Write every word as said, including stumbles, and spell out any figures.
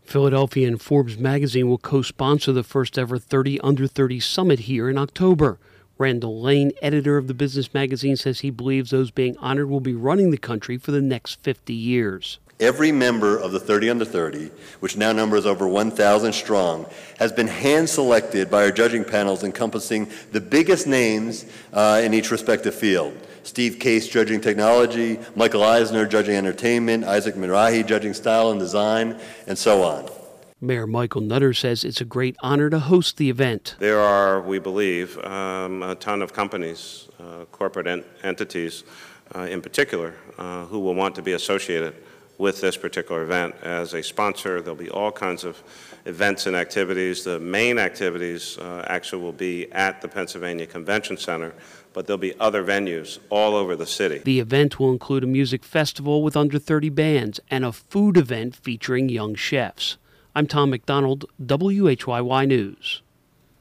Philadelphia and Forbes magazine will co-sponsor the first ever thirty under thirty summit here in October. Randall Lane, editor of the business magazine, says he believes those being honored will be running the country for the next fifty years. Every member of the thirty under thirty, which now numbers over one thousand strong, has been hand-selected by our judging panels encompassing the biggest names uh, in each respective field. Steve Case judging technology, Michael Eisner judging entertainment, Isaac Mirahi judging style and design, and so on. Mayor Michael Nutter says it's a great honor to host the event. There are, we believe, um, a ton of companies, uh, corporate ent entities uh, in particular, uh, who will want to be associated with this particular event. As a sponsor, there'll be all kinds of events and activities. The main activities uh, actually will be at the Pennsylvania Convention Center, but there'll be other venues all over the city. The event will include a music festival with under thirty bands and a food event featuring young chefs. I'm Tom McDonald, W H Y Y News.